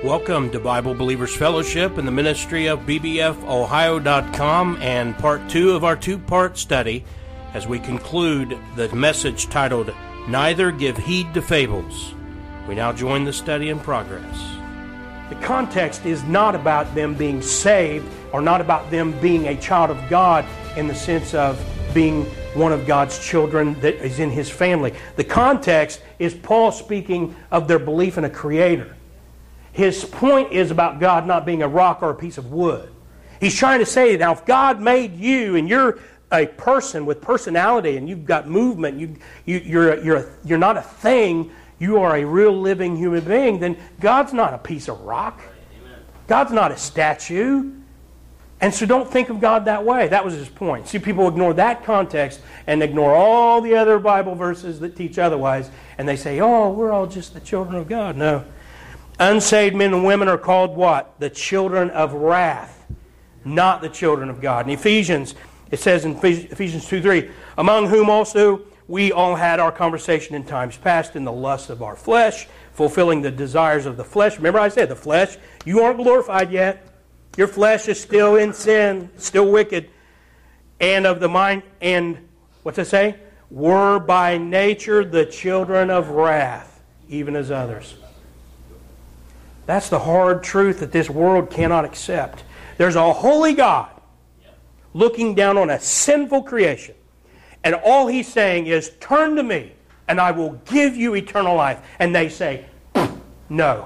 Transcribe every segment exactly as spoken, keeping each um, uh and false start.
Welcome to Bible Believers Fellowship in the ministry of B B F Ohio dot com and part two of our two-part study as we conclude the message titled, Neither Give Heed to Fables. We now join the study in progress. The context is not about them being saved or not about them being a child of God in the sense of being one of God's children that is in His family. The context is Paul speaking of their belief in a Creator. His point is about God not being a rock or a piece of wood. He's trying to say, now if God made you and you're a person with personality and you've got movement, you, you, you're, you're, a, you're not a thing, you are a real living human being, then God's not a piece of rock. God's not a statue. And so don't think of God that way. That was his point. See, people ignore that context and ignore all the other Bible verses that teach otherwise, and they say, oh, we're all just the children of God. No. Unsaved men and women are called what? The children of wrath, not the children of God. In Ephesians, it says in Ephesians two three, among whom also we all had our conversation in times past in the lusts of our flesh, fulfilling the desires of the flesh. Remember I said the flesh, you aren't glorified yet. Your flesh is still in sin, still wicked. And of the mind, and what's it say? Were by nature the children of wrath, even as others. That's the hard truth that this world cannot accept. There's a holy God looking down on a sinful creation. And all He's saying is, turn to me and I will give you eternal life. And they say, no.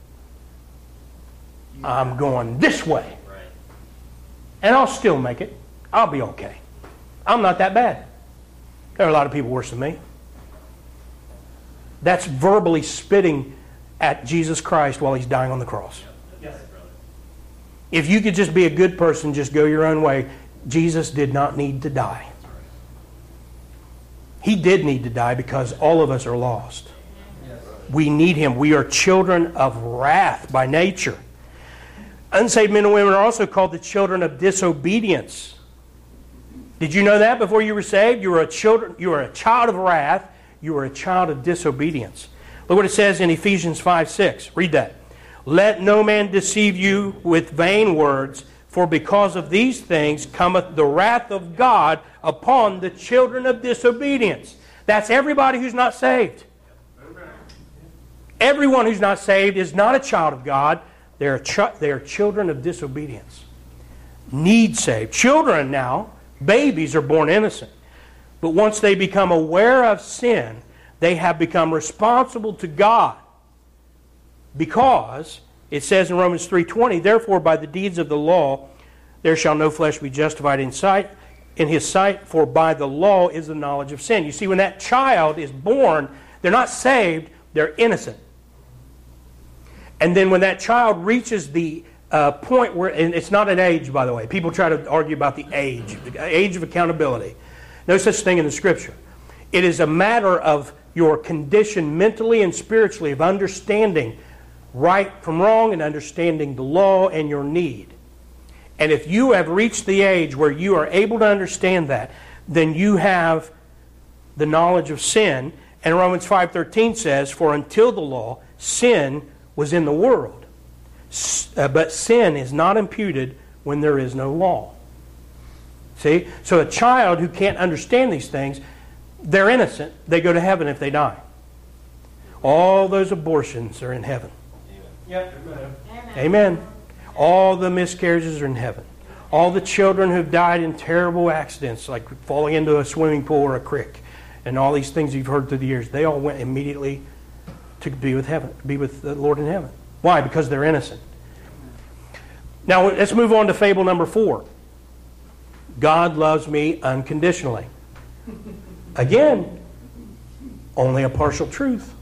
I'm going this way. And I'll still make it. I'll be okay. I'm not that bad. There are a lot of people worse than me. That's verbally spitting at Jesus Christ while He's dying on the cross. Yes. If you could just be a good person, just go your own way, Jesus did not need to die. He did need to die because all of us are lost. Yes. We need Him. We are children of wrath by nature. Unsaved men and women are also called the children of disobedience. Did you know that before you were saved? You were a children, you were a child of wrath. You were a child of disobedience. Look what it says in Ephesians five six. Read that. Let no man deceive you with vain words, for because of these things cometh the wrath of God upon the children of disobedience. That's everybody who's not saved. Everyone who's not saved is not a child of God. They're, ch- they're children of disobedience. Need saved. Children now, babies are born innocent. But once they become aware of sin, they have become responsible to God, because it says in Romans three twenty, therefore by the deeds of the law there shall no flesh be justified in sight in his sight, for by the law is the knowledge of sin. You see, when that child is born, they're not saved, they're innocent. And then when that child reaches the uh, point where, and it's not an age, by the way. People try to argue about the age, the age of accountability. No such thing in the Scripture. It is a matter of your condition mentally and spiritually of understanding right from wrong and understanding the law and your need. And if you have reached the age where you are able to understand that, then you have the knowledge of sin. And Romans five thirteen says, for until the law, sin was in the world. But sin is not imputed when there is no law. See? So a child who can't understand these things, they're innocent. They go to heaven if they die. All those abortions are in heaven. Yep. Amen. Amen. All the miscarriages are in heaven. All the children who've died in terrible accidents, like falling into a swimming pool or a creek, and all these things you've heard through the years, they all went immediately to be with heaven, be with the Lord in heaven. Why? Because they're innocent. Now let's move on to fable number four. God loves me unconditionally. Again, only a partial truth.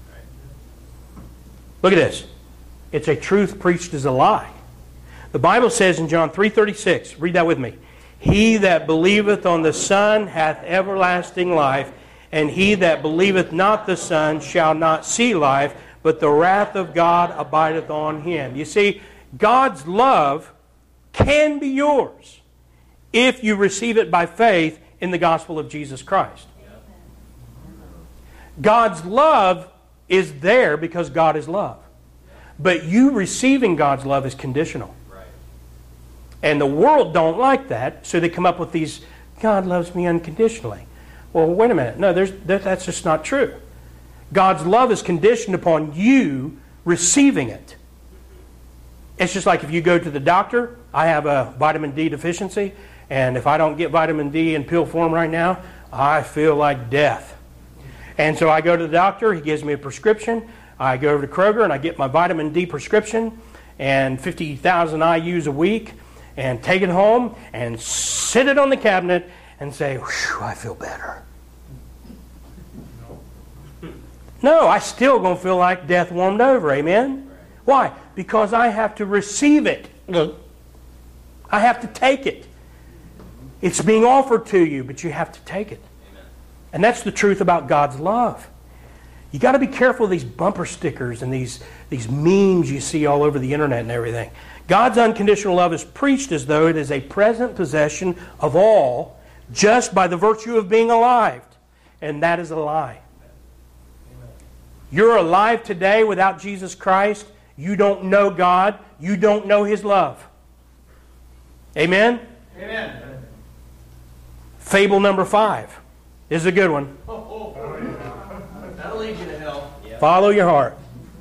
Look at this. It's a truth preached as a lie. The Bible says in John three thirty-six, read that with me. He that believeth on the Son hath everlasting life, and he that believeth not the Son shall not see life, but the wrath of God abideth on him. You see, God's love can be yours if you receive it by faith in the gospel of Jesus Christ. God's love is there because God is love. But you receiving God's love is conditional. Right. And the world don't like that, so they come up with these, God loves me unconditionally. Well, wait a minute. No, there's, that, that's just not true. God's love is conditioned upon you receiving it. It's just like if you go to the doctor, I have a vitamin D deficiency, and if I don't get vitamin D in pill form right now, I feel like death. And so I go to the doctor, he gives me a prescription, I go over to Kroger and I get my vitamin D prescription and fifty thousand I U's a week and take it home and sit it on the cabinet and say, whew, I feel better. No, I still going to feel like death warmed over, amen? Why? Because I have to receive it. I have to take it. It's being offered to you, but you have to take it. Amen. And that's the truth about God's love. You got to be careful of these bumper stickers and these, these memes you see all over the internet and everything. God's unconditional love is preached as though it is a present possession of all just by the virtue of being alive. And that is a lie. You're alive today without Jesus Christ. You don't know God. You don't know His love. Amen? Amen. Fable number five. This is a good one. That'll lead you to hell. Yep. Follow your heart.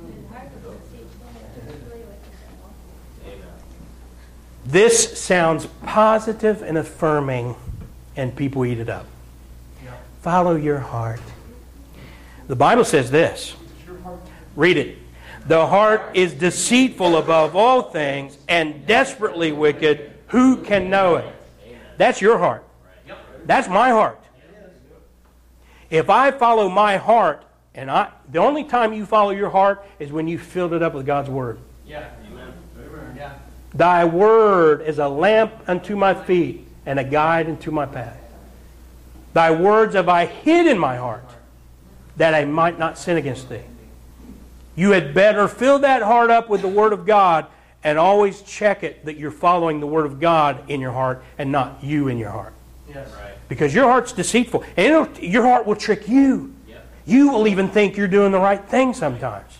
Amen. This sounds positive and affirming, and people eat it up. Yep. Follow your heart. The Bible says this. Read it. The heart is deceitful above all things and desperately wicked. Who can know it? That's your heart. That's my heart. If I follow my heart, and I, the only time you follow your heart is when you filled it up with God's Word. Yeah. Amen. Yeah. Thy Word is a lamp unto my feet and a guide unto my path. Thy words have I hid in my heart, that I might not sin against thee. You had better fill that heart up with the Word of God and always check it that you're following the Word of God in your heart and not you in your heart. Yes. Right. Because your heart's deceitful. And it'll, your heart will trick you. Yep. You will even think you're doing the right thing sometimes.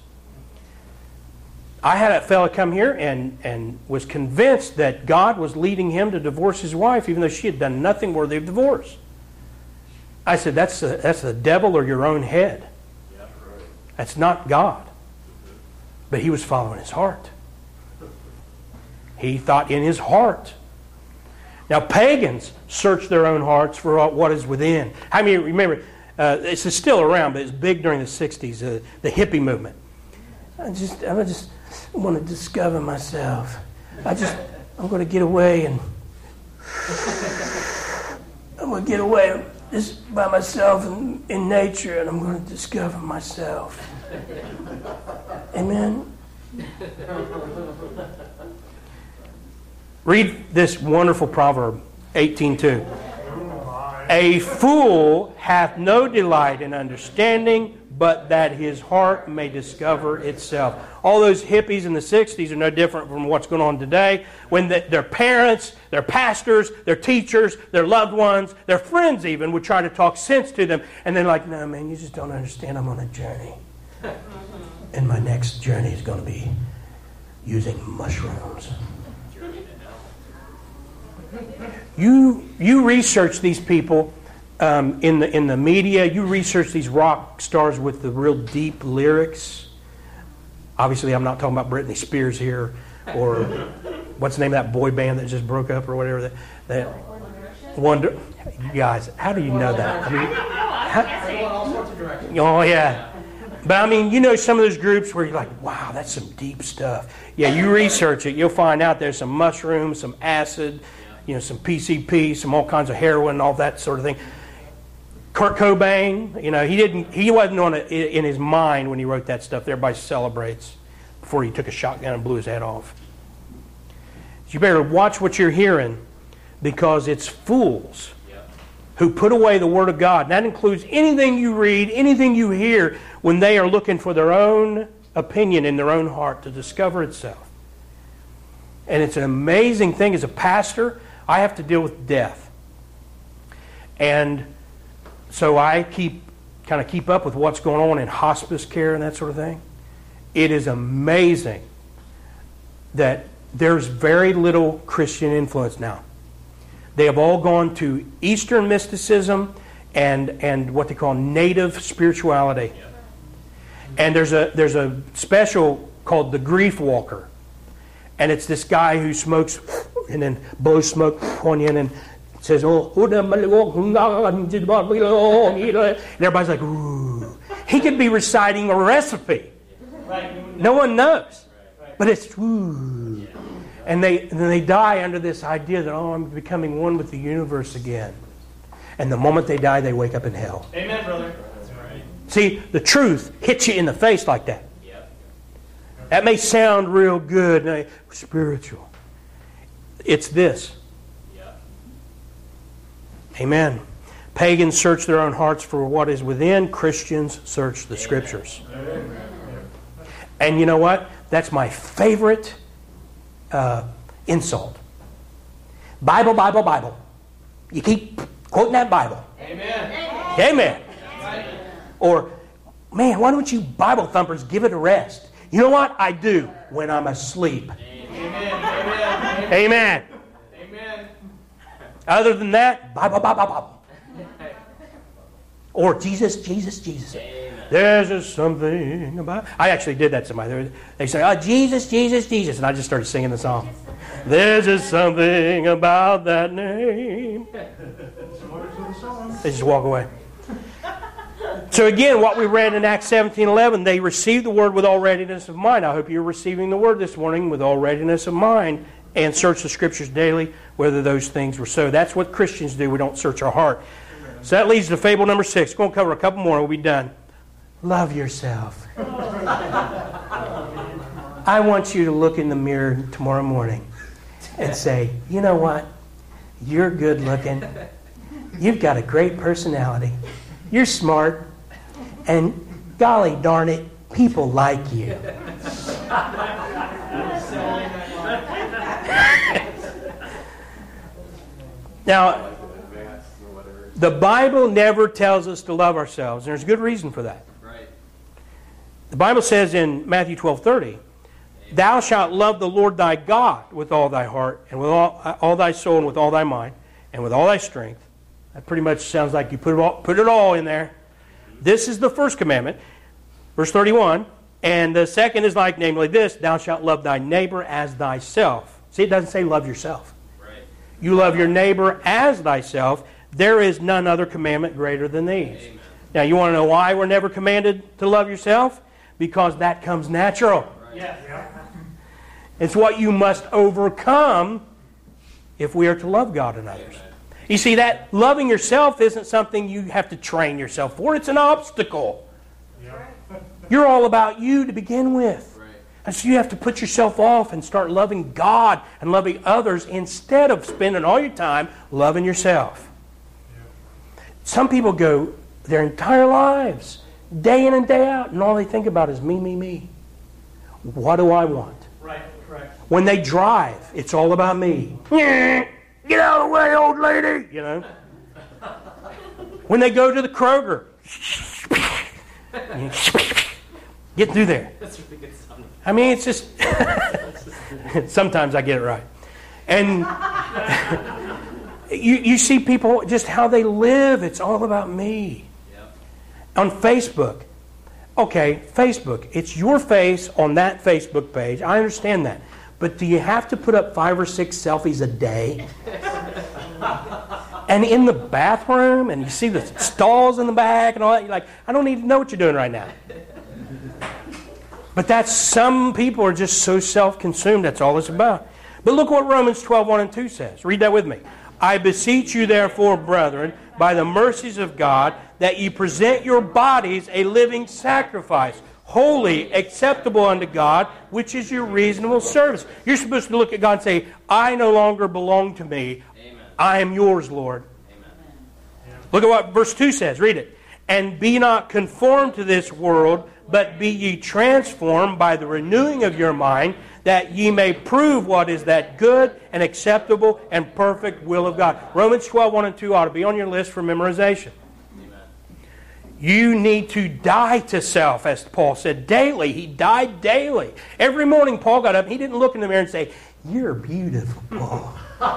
I had a fella come here and, and was convinced that God was leading him to divorce his wife even though she had done nothing worthy of divorce. I said, that's the, that's the devil or your own head. Yep. Right. That's not God. But he was following his heart. He thought in his heart. Now, pagans search their own hearts for what is within. I mean, remember, uh, this is still around, but it's big during the sixties, uh, the hippie movement. I just, I just want to discover myself. I just, I'm going to get away and I'm going to get away just by myself in, in nature, and I'm going to discover myself. Amen. Read this wonderful proverb, eighteen two. A fool hath no delight in understanding, but that his heart may discover itself. All those hippies in the sixties are no different from what's going on today. When the, their parents, their pastors, their teachers, their loved ones, their friends even would try to talk sense to them. And they're like, no, man, you just don't understand. I'm on a journey. And my next journey is going to be using mushrooms. You you research these people um, in the in the media. You research these rock stars with the real deep lyrics. Obviously, I'm not talking about Britney Spears here, or what's the name of that boy band that just broke up, or whatever that that Wonder. You guys, how do you know that? I mean, how, oh yeah. But I mean, you know some of those groups where you're like, wow, that's some deep stuff. Yeah, you research it, you'll find out there's some mushrooms, some acid, you know, some P C P, some all kinds of heroin, all that sort of thing. Kurt Cobain, you know, he didn't, he wasn't on it in his mind when he wrote that stuff. Everybody celebrates before he took a shotgun and blew his head off. So you better watch what you're hearing, because it's fools who put away the Word of God. And that includes anything you read, anything you hear, when they are looking for their own opinion in their own heart to discover itself. And it's an amazing thing. As a pastor, I have to deal with death. And so I keep kind of keep up with what's going on in hospice care and that sort of thing. It is amazing that there's very little Christian influence now. They have all gone to Eastern mysticism and and what they call native spirituality. And there's a there's a special called The Grief Walker. And it's this guy who smokes and then blows smoke on you and then says, oh, and everybody's like, ooh. He could be reciting a recipe. No one knows. But it's ooh. And they and then they die under this idea that, oh, I'm becoming one with the universe again. And the moment they die, they wake up in hell. Amen, brother. That's right. See, the truth hits you in the face like that. Yep. That may sound real good, and spiritual. It's this. Yep. Amen. Pagans search their own hearts for what is within. Christians search the Scriptures. Amen. And you know what? That's my favorite uh, insult. Bible, Bible, Bible. You keep quoting that Bible. Amen. Amen. Amen. Or, man, why don't you Bible thumpers give it a rest? You know what? I do when I'm asleep. Amen. Amen. Amen. Amen. Other than that, Bible, Bible, Bible. Or Jesus, Jesus, Jesus. Amen. There's just something about... I actually did that to somebody. They say, oh, Jesus, Jesus, Jesus. And I just started singing the song. There's just something about that name. They just walk away. So again, what we read in Acts seventeen eleven, they received the word with all readiness of mind. I hope you're receiving the word this morning with all readiness of mind and search the Scriptures daily, whether those things were so. That's what Christians do. We don't search our heart. So that leads to fable number six. We're going to cover a couple more and we'll be done. Love yourself. I want you to look in the mirror tomorrow morning and say, you know what? You're good looking. You've got a great personality. You're smart. And golly darn it, people like you. Now, the Bible never tells us to love ourselves. And there's a good reason for that. The Bible says in Matthew twelve thirty, thou shalt love the Lord thy God with all thy heart and with all, all thy soul and with all thy mind and with all thy strength. That pretty much sounds like you put it all, put it all in there. This is the first commandment. Verse thirty-one. And the second is like, namely this, thou shalt love thy neighbor as thyself. See, it doesn't say love yourself. Right. You love your neighbor as thyself. There is none other commandment greater than these. Amen. Now, you want to know why we're never commanded to love yourself? Because that comes natural. Right. Yeah. It's what you must overcome if we are to love God and others. Amen. You see, that loving yourself isn't something you have to train yourself for. It's an obstacle. Yeah. You're all about you to begin with. Right. And so you have to put yourself off and start loving God and loving others instead of spending all your time loving yourself. Yeah. Some people go their entire lives day in and day out, and all they think about is me, me, me. What do I want? Right, correct. When they drive, it's all about me. Get out of the way, old lady! You know. When they go to the Kroger, get through there. That's really good stuff. I mean, it's just... Sometimes I get it right. And you, you see people, just how they live, it's all about me. On Facebook, okay, Facebook, it's your face on that Facebook page. I understand that. But do you have to put up five or six selfies a day? And in the bathroom, and you see the stalls in the back and all that, you're like, I don't need to know what you're doing right now. But that's, some people are just so self-consumed, that's all it's about. But look what Romans twelve, one and two says. Read that with me. I beseech you therefore, brethren, by the mercies of God, that ye present your bodies a living sacrifice, holy, acceptable unto God, which is your reasonable service. You're supposed to look at God and say, I no longer belong to me. Amen. I am yours, Lord. Amen. Look at what verse two says. Read it. And be not conformed to this world, but be ye transformed by the renewing of your mind, that ye may prove what is that good and acceptable and perfect will of God. Romans twelve, one and two ought to be on your list for memorization. Amen. You need to die to self, as Paul said, daily. He died daily. Every morning Paul got up, he didn't look in the mirror and say, "You're beautiful, Paul."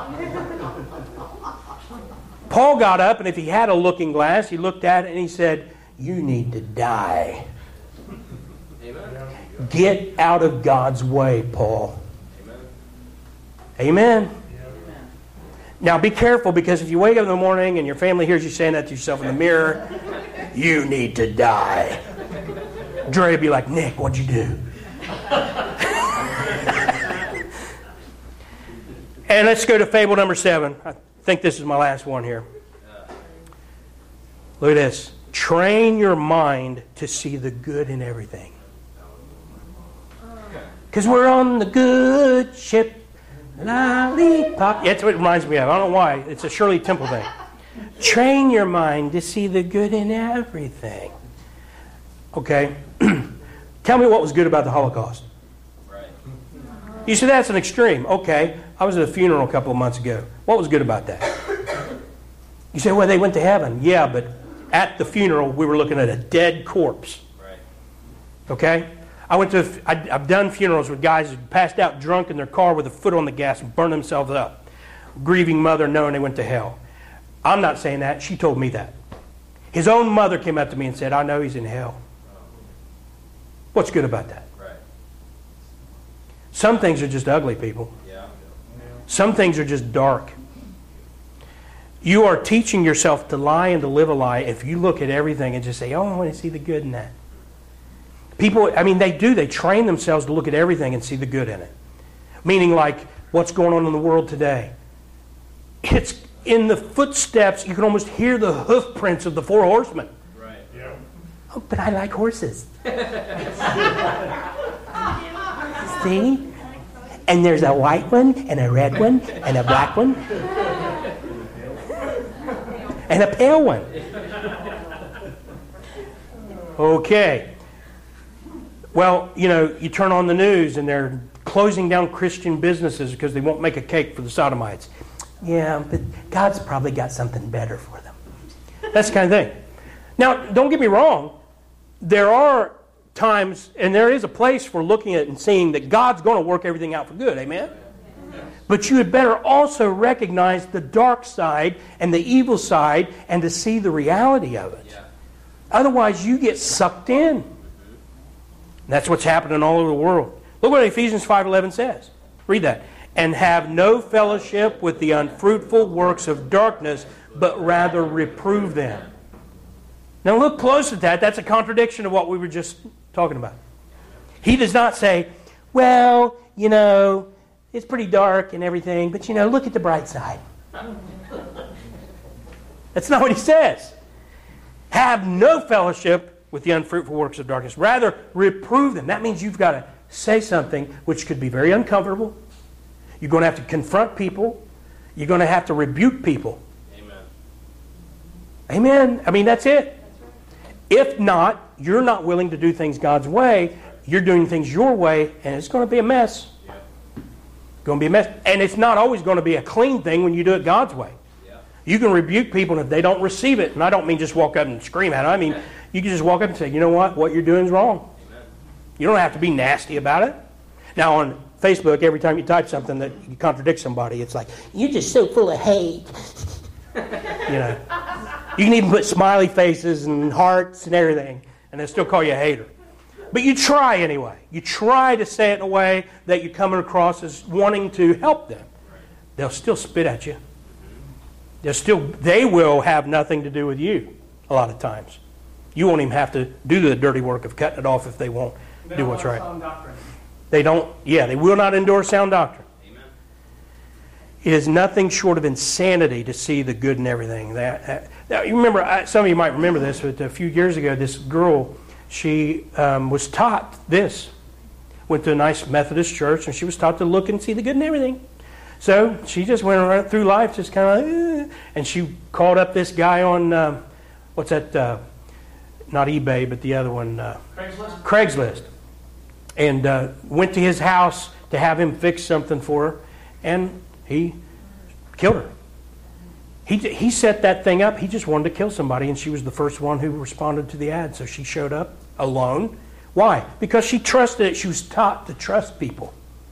Paul got up, and if he had a looking glass, he looked at it and he said, "You need to die." Amen. Get out of God's way, Paul. Amen. Amen. Now be careful, because if you wake up in the morning and your family hears you saying that to yourself in the mirror, you need to die. Dre would be like, "Nick, what'd you do?" And let's go to fable number seven. I think this is my last one here. Look at this. Train your mind to see the good in everything. Because we're on the good ship. Lollipop. That's what it reminds me of. I don't know why. It's a Shirley Temple thing. Train your mind to see the good in everything. Okay. Tell me what was good about the Holocaust. Right. You say that's an extreme. Okay. I was at a funeral a couple of months ago. What was good about that? You say, well, they went to heaven. Yeah, but at the funeral, we were looking at a dead corpse. Right. Okay? I went to, I've done funerals with guys who passed out drunk in their car with a foot on the gas and burned themselves up. Grieving mother knowing they went to hell. I'm not saying that. She told me that. His own mother came up to me and said, "I know he's in hell." What's good about that? Right. Some things are just ugly, people. Yeah. Some things are just dark. You are teaching yourself to lie and to live a lie if you look at everything and just say, "Oh, I want to see the good in that." People, I mean, they do. They train themselves to look at everything and see the good in it. Meaning, like, what's going on in the world today? It's in the footsteps. You can almost hear the hoof prints of the four horsemen. Right. Yeah. Oh, but I like horses. See? And there's a white one, and a red one, and a black one, and a pale one. Okay. Well, you know, you turn on the news and they're closing down Christian businesses because they won't make a cake for the sodomites. Yeah, but God's probably got something better for them. That's the kind of thing. Now, don't get me wrong. There are times, and there is a place for looking at and seeing that God's going to work everything out for good. Amen? But you had better also recognize the dark side and the evil side and to see the reality of it. Otherwise, you get sucked in. That's what's happening all over the world. Look what Ephesians five eleven says. Read that. "And have no fellowship with the unfruitful works of darkness, but rather reprove them." Now look close at that. That's a contradiction of what we were just talking about. He does not say, "Well, you know, it's pretty dark and everything, but you know, look at the bright side." That's not what he says. Have no fellowship with the unfruitful works of darkness. Rather, reprove them. That means you've got to say something which could be very uncomfortable. You're going to have to confront people. You're going to have to rebuke people. Amen. Amen. I mean, that's it. If not, you're not willing to do things God's way. You're doing things your way, and it's going to be a mess. Yeah. Going to be a mess. And it's not always going to be a clean thing when you do it God's way. Yeah. You can rebuke people if they don't receive it. And I don't mean just walk up and scream at them. I mean, you can just walk up and say, "You know what? What you're doing is wrong." Amen. You don't have to be nasty about it. Now on Facebook, every time you type something that you contradict somebody, it's like, "You're just so full of hate." You know. You can even put smiley faces and hearts and everything, and they'll still call you a hater. But you try anyway. You try to say it in a way that you're coming across as wanting to help them. They'll still spit at you. They'll still, they will have nothing to do with you a lot of times. You won't even have to do the dirty work of cutting it off if they won't they do what's right. Sound doctrine. They don't, yeah, they will not endorse sound doctrine. Amen. It is nothing short of insanity to see the good in everything. That, that now, you remember, I, some of you might remember this, but a few years ago, this girl, she um, was taught this. Went to a nice Methodist church, and she was taught to look and see the good in everything. So she just went around through life just kind of, eh, and she called up this guy on, um, what's that, uh, not eBay, but the other one. Uh, Craigslist? Craigslist. And uh, went to his house to have him fix something for her, and he killed her. He, he set that thing up. He just wanted to kill somebody, and she was the first one who responded to the ad. So she showed up alone. Why? Because she trusted it. She was taught to trust people.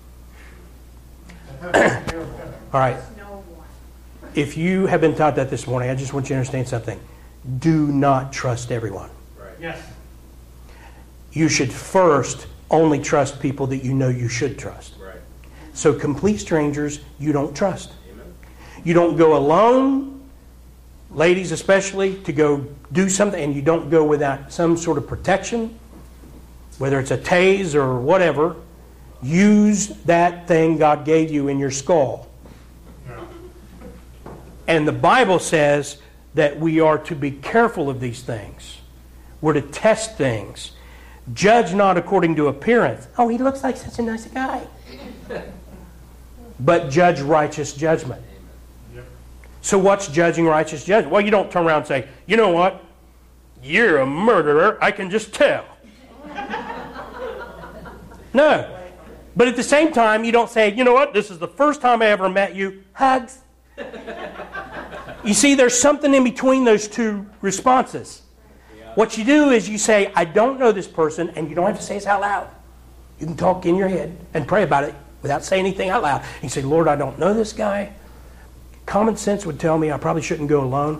All right. If you have been taught that this morning, I just want you to understand something. Do not trust everyone. Right. Yes. You should first only trust people that you know you should trust. Right. So complete strangers, you don't trust. Amen. You don't go alone, ladies especially, to go do something, and you don't go without some sort of protection, whether it's a tase or whatever. Use that thing God gave you in your skull. Yeah. And the Bible says that we are to be careful of these things. We're to test things. Judge not according to appearance. Oh, he looks like such a nice guy. But judge righteous judgment. Yep. So what's judging righteous judgment? Well, you don't turn around and say, you know what? You're a murderer. I can just tell. No. But at the same time, you don't say, you know what? This is the first time I ever met you. Hugs. You see, there's something in between those two responses. Yeah. What you do is you say, I don't know this person, and you don't have to say it out loud. You can talk in your head and pray about it without saying anything out loud. You say, Lord, I don't know this guy. Common sense would tell me I probably shouldn't go alone.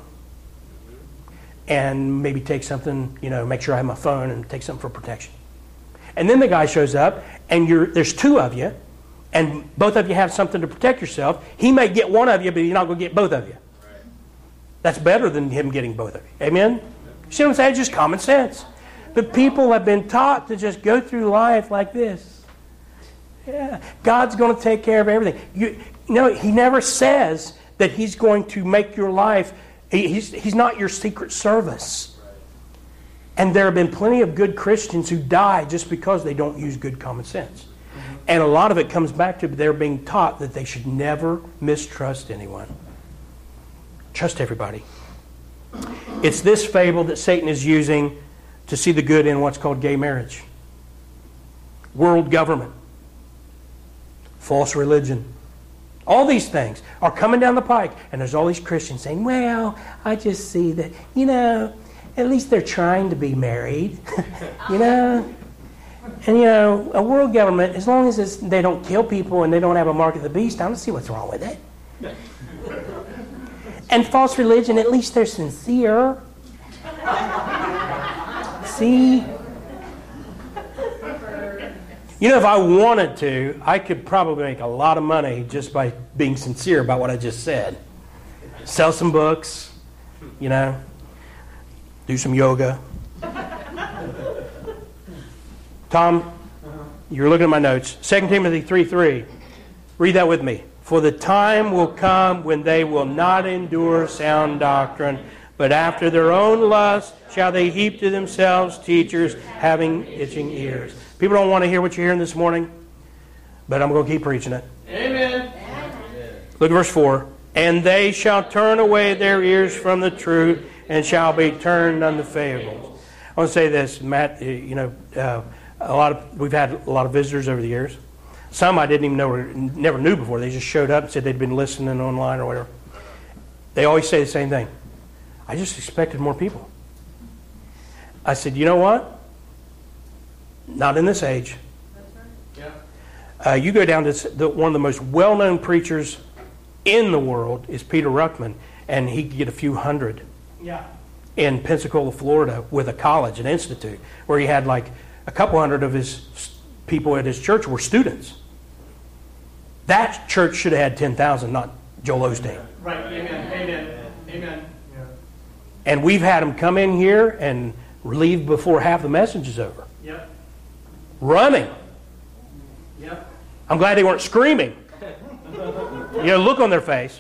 And maybe take something, you know, make sure I have my phone and take something for protection. And then the guy shows up, and you're, there's two of you, and both of you have something to protect yourself. He may get one of you, but he's not going to get both of you. That's better than him getting both of you. Amen? See what I'm saying? It's just common sense. But people have been taught to just go through life like this. Yeah, God's going to take care of everything. You, you know, He never says that He's going to make your life. He, he's, he's not your secret service. And there have been plenty of good Christians who die just because they don't use good common sense. And a lot of it comes back to they're being taught that they should never mistrust anyone. Trust everybody. It's this fable that Satan is using to see the good in what's called gay marriage. World government. False religion. All these things are coming down the pike. And there's all these Christians saying, well, I just see that, you know, at least they're trying to be married. You know? And, you know, a world government, as long as it's, they don't kill people and they don't have a mark of the beast, I don't see what's wrong with it. And false religion, at least they're sincere. See? You know, if I wanted to, I could probably make a lot of money just by being sincere about what I just said. Sell some books, you know, do some yoga. Tom, you're looking at my notes. Second Timothy three three. Read that with me. For the time will come when they will not endure sound doctrine, but after their own lust shall they heap to themselves teachers having itching ears. People don't want to hear what you're hearing this morning, but I'm going to keep preaching it. Amen. Look at verse four. And they shall turn away their ears from the truth and shall be turned unto fables. I want to say this, Matt, you know, uh, a lot of we've had a lot of visitors over the years. Some I didn't even know, never knew before. They just showed up and said they'd been listening online or whatever. They always say the same thing. I just expected more people. I said, you know what? Not in this age. Yeah. Uh, you go down to the, one of the most well-known preachers in the world is Peter Ruckman, and he could get a few hundred. Yeah. In Pensacola, Florida, with a college, an institute, where he had like a couple hundred of his people at his church were students. That church should have had ten thousand, not Joel Osteen. Right. Amen. Amen. Amen. Yeah. And we've had them come in here and leave before half the message is over. Yep. Running. Yep. I'm glad they weren't screaming. You know, look on their face.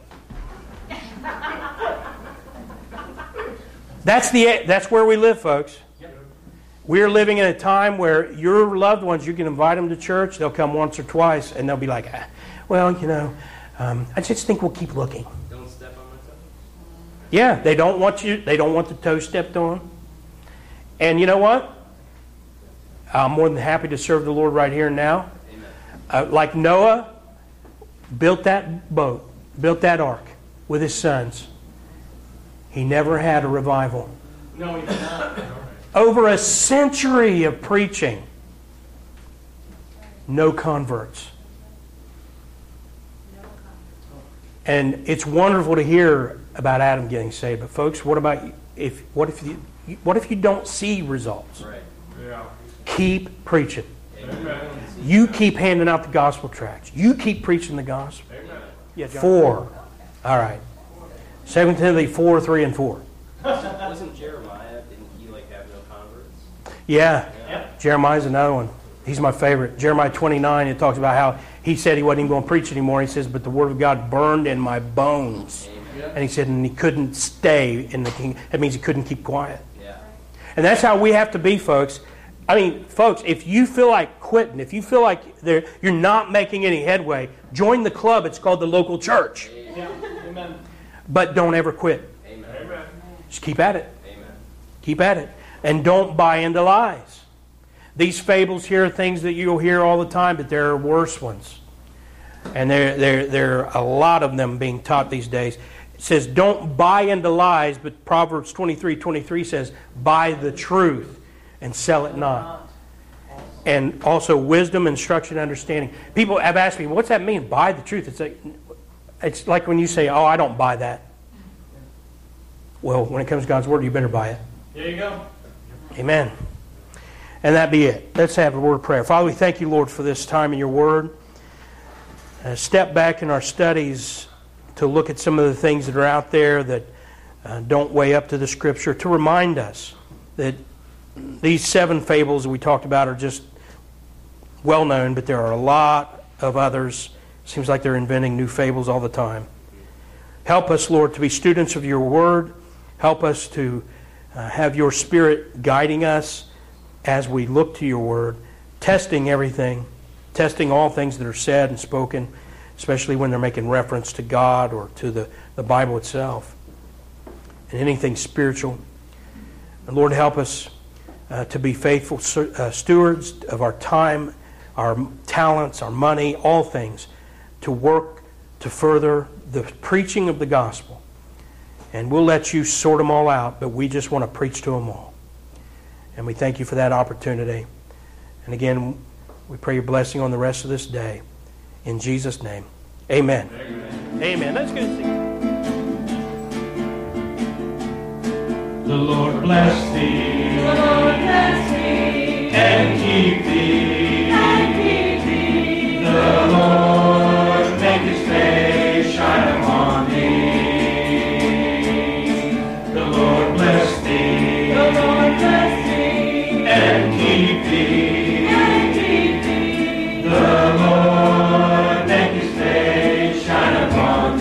That's the that's where we live, folks. Yep. We're living in a time where your loved ones, you can invite them to church. They'll come once or twice, and they'll be like, ah, well, you know, um, I just think we'll keep looking. Don't step on my toe. Yeah, they don't want you. They don't want the toe stepped on. And you know what? I'm more than happy to serve the Lord right here and now. Uh, like Noah built that boat, built that ark. with his sons, he never had a revival. No, he did not. Over a century of preaching, no converts. And it's wonderful to hear about Adam getting saved. But folks, what about if what if you what if you don't see results? Right. Yeah. Keep preaching. Amen. You keep handing out the gospel tracts. You keep preaching the gospel. Amen. Yeah, John. Four. All right. Second Timothy four, three, and four. Wasn't Jeremiah, didn't he like have no converts? Yeah. Yeah. Jeremiah's another one. He's my favorite. Jeremiah twenty-nine, it talks about how he said he wasn't even going to preach anymore. He says, but the word of God burned in my bones. Yeah. And he said, and he couldn't stay in the king. That means he couldn't keep quiet. Yeah. And that's how we have to be, folks. I mean, folks, if you feel like quitting, if you feel like there- you're not making any headway, join the club. It's called the local church. Yeah. Amen. But don't ever quit. Amen. Amen. Just keep at it. Amen. Keep at it. And don't buy into lies. These fables here are things that you'll hear all the time, but there are worse ones. And there, there, there are a lot of them being taught these days. It says, don't buy into lies, but Proverbs twenty-three twenty-three says, buy the truth and sell it not. And also wisdom, instruction, understanding. People have asked me, what's that mean, buy the truth? It's like, it's like when you say, oh, I don't buy that. Well, when it comes to God's Word, you better buy it. There you go. Amen. And that be it. Let's have a word of prayer. Father, we thank you, Lord, for this time in your Word. Uh, step back in our studies to look at some of the things that are out there that uh, don't weigh up to the Scripture, to remind us that these seven fables that we talked about are just well known, but there are a lot of others. Seems like they're inventing new fables all the time. Help us, Lord, to be students of your Word. Help us to uh, have your Spirit guiding us as we look to your Word, testing everything, testing all things that are said and spoken, especially when they're making reference to God or to the, the Bible itself, and anything spiritual. And Lord, help us uh, to be faithful uh, stewards of our time, our talents, our money, all things, to work to further the preaching of the gospel. And we'll let you sort them all out, but we just want to preach to them all. And we thank you for that opportunity. And again, we pray your blessing on the rest of this day. In Jesus' name, amen. Amen. Amen. Let's go sing. The Lord bless thee, The Lord bless thee, and keep thee. and keep thee. The Lord make his face shine upon thee. The Lord bless thee, The Lord bless thee, and keep thee. and keep thee. The Lord make his face shine upon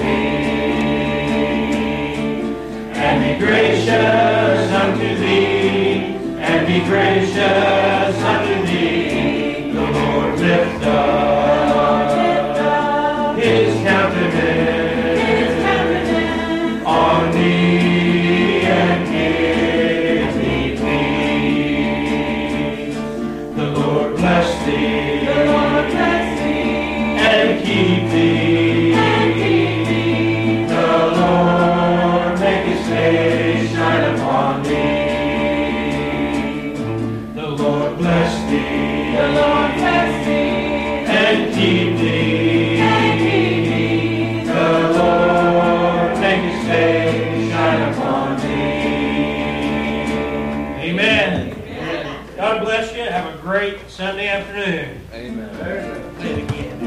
thee, and be gracious unto thee, and be gracious unto thee. The Lord lift up his countenance His countenance on thee, and give thee peace. The Lord bless thee, The Lord bless thee, and keep thee. and keep thee. The Lord make his face shine upon thee. The Lord bless thee, The Lord bless thee, and keep thee. and keep thee. The Lord make his face shine upon thee. Amen. God bless you. Have a great Sunday afternoon. Amen. Play it again.